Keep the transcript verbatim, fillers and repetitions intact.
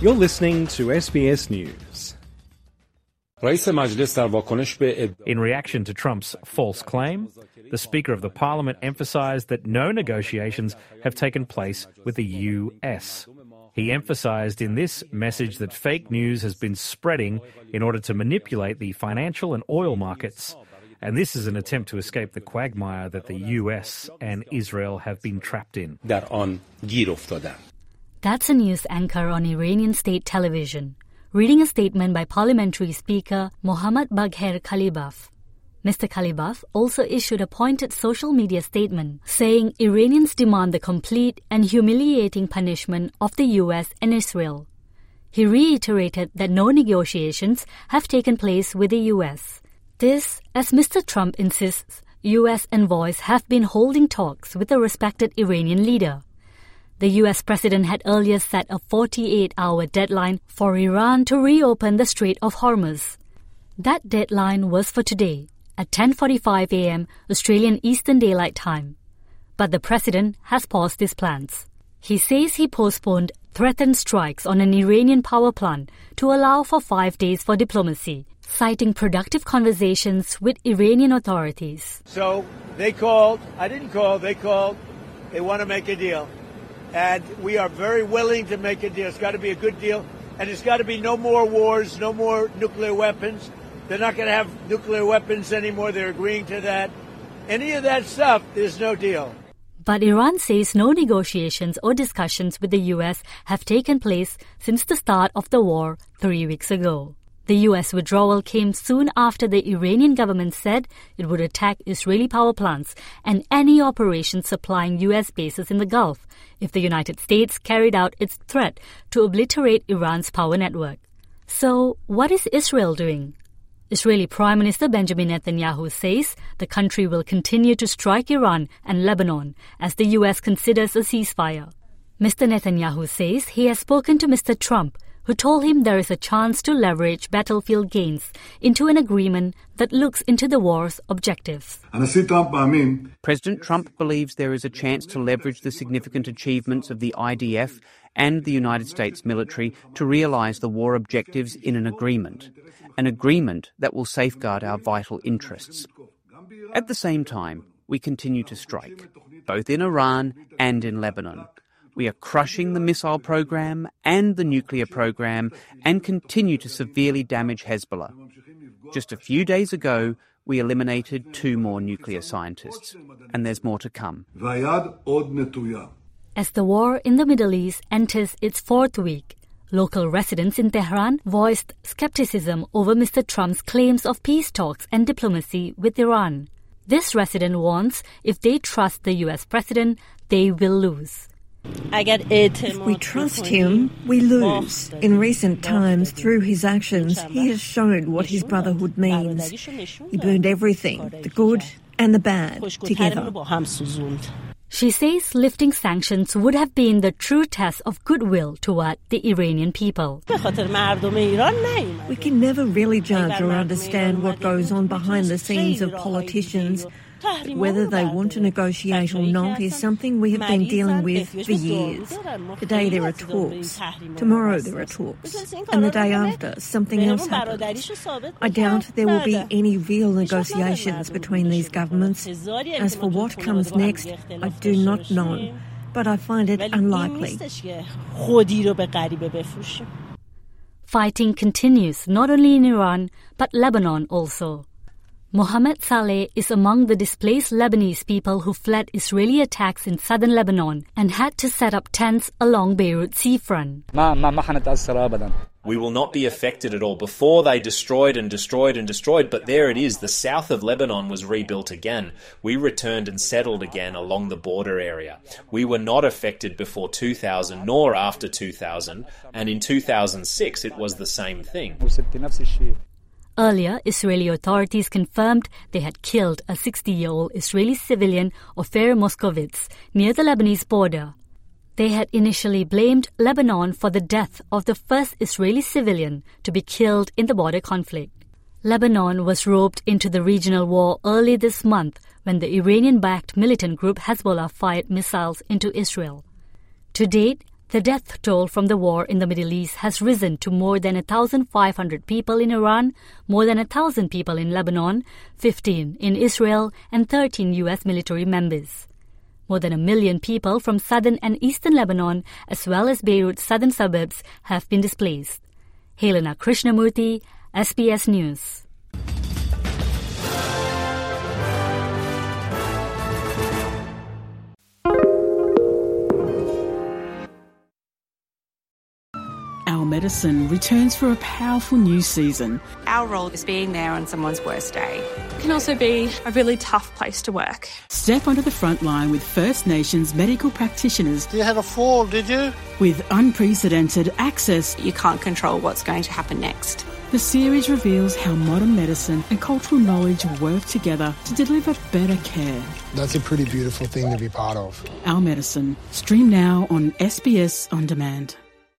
You're listening to S B S News. In reaction to Trump's false claim, the Speaker of the Parliament emphasised that no negotiations have taken place with the U S. He emphasised in this message that fake news has been spreading in order to manipulate the financial and oil markets. And this is an attempt to escape the quagmire that the U S and Israel have been trapped in. That's a news anchor on Iranian state television, reading a statement by Parliamentary Speaker Mohammad Bagher Khalibaf. Mister Khalibaf also issued a pointed social media statement saying Iranians demand the complete and humiliating punishment of the U S and Israel. He reiterated that no negotiations have taken place with the U S. This, as Mister Trump insists, U S envoys have been holding talks with the respected Iranian leader. The U S president had earlier set a forty-eight hour deadline for Iran to reopen the Strait of Hormuz. That deadline was for today, at ten forty-five a.m. Australian Eastern Daylight Time. But the president has paused his plans. He says he postponed threatened strikes on an Iranian power plant to allow for five days for diplomacy, citing productive conversations with Iranian authorities. So they called, I didn't call, they called, they want to make a deal. And we are very willing to make a deal. It's got to be a good deal. And it's got to be no more wars, no more nuclear weapons. They're not going to have nuclear weapons anymore. They're agreeing to that. Any of that stuff, there's no deal. But Iran says no negotiations or discussions with the U S have taken place since the start of the war three weeks ago. The U S withdrawal came soon after the Iranian government said it would attack Israeli power plants and any operations supplying U S bases in the Gulf if the United States carried out its threat to obliterate Iran's power network. So, what is Israel doing? Israeli Prime Minister Benjamin Netanyahu says the country will continue to strike Iran and Lebanon as the U S considers a ceasefire. Mister Netanyahu says he has spoken to Mister Trump, who told him there is a chance to leverage battlefield gains into an agreement that looks into the war's objectives. President Trump believes there is a chance to leverage the significant achievements of the I D F and the United States military to realise the war objectives in an agreement, an agreement that will safeguard our vital interests. At the same time, we continue to strike, both in Iran and in Lebanon. We are crushing the missile program and the nuclear program and continue to severely damage Hezbollah. Just a few days ago, we eliminated two more nuclear scientists, and there's more to come. As the war in the Middle East enters its fourth week, local residents in Tehran voiced skepticism over Mister Trump's claims of peace talks and diplomacy with Iran. This resident warns if they trust the U S president, they will lose. If we trust him, we lose. In recent times, through his actions, he has shown what his brotherhood means. He burned everything, the good and the bad, together. She says lifting sanctions would have been the true test of goodwill toward the Iranian people. We can never really judge or understand what goes on behind the scenes of politicians. But whether they want to negotiate or not is something we have been dealing with for years. Today there are talks, tomorrow there are talks, and the day after something else happens. I doubt there will be any real negotiations between these governments. As for what comes next, I do not know, but I find it unlikely. Fighting continues not only in Iran, but Lebanon also. Mohammed Saleh is among the displaced Lebanese people who fled Israeli attacks in southern Lebanon and had to set up tents along Beirut seafront. We will not be affected at all. Before they destroyed and destroyed and destroyed, but there it is. The south of Lebanon was rebuilt again. We returned and settled again along the border area. We were not affected before two thousand nor after two thousand, and in two thousand six it was the same thing. Earlier, Israeli authorities confirmed they had killed a sixty-year-old Israeli civilian, Ofer Moskovitz, near the Lebanese border. They had initially blamed Lebanon for the death of the first Israeli civilian to be killed in the border conflict. Lebanon was roped into the regional war early this month when the Iranian-backed militant group Hezbollah fired missiles into Israel. To date, The death toll from the war in the Middle East has risen to more than one thousand five hundred people in Iran, more than one thousand people in Lebanon, fifteen in Israel, and thirteen U S military members. More than a million people from southern and eastern Lebanon, as well as Beirut's southern suburbs, have been displaced. Helena Krishnamurthy, S B S News. Our Medicine returns for a powerful new season. Our role is being there on someone's worst day. It can also be a really tough place to work. Step onto the front line with First Nations medical practitioners. You had a fall, did you? With unprecedented access. You can't control what's going to happen next. The series reveals how modern medicine and cultural knowledge work together to deliver better care. That's a pretty beautiful thing to be part of. Our Medicine. Stream now on S B S On Demand.